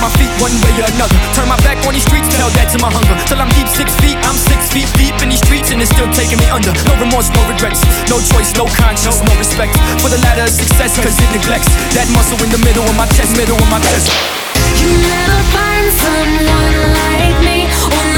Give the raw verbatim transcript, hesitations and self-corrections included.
my feet one way or another. Turn my back on these streets, tell that to my hunger. Till I'm deep six feet, I'm six feet deep in these streets, and it's still taking me under. No remorse, no regrets, no choice, no conscience, no respect for the ladder of success, cause it neglects that muscle in the middle of my chest, middle of my chest. You'll never find someone like me.